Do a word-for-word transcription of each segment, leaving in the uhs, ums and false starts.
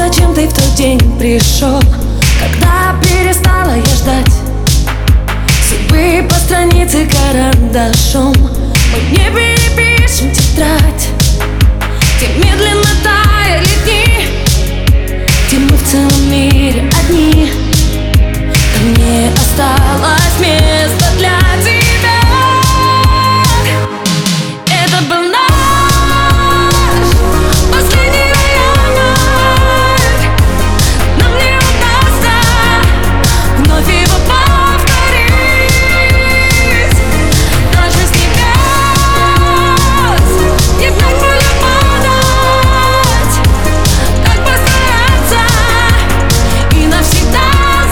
зачем ты в тот день пришел, когда перестала я ждать судьбы по странице карандашом. Мы не перепишем тетрадь, где медленно таяли дни, где мы в целом мире одни. Там не осталось места для тебя. Это был наш последний вариант. Нам не удастся вновь его повторить. Даже с небес не так будет падать, так постараться и навсегда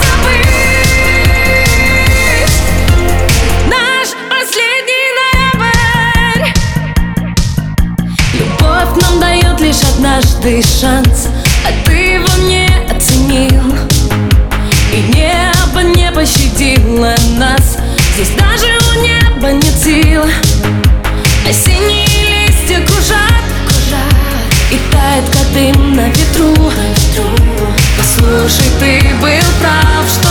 забыть наш последний ноябрь. Любовь нам дает лишь однажды шанс, а ты его не оценил, и небо не пощадило нас. Здесь даже у неба нет сил. Осенние листья кружат, кружат и тает, как дым на ветру. Послушай, ты был прав, что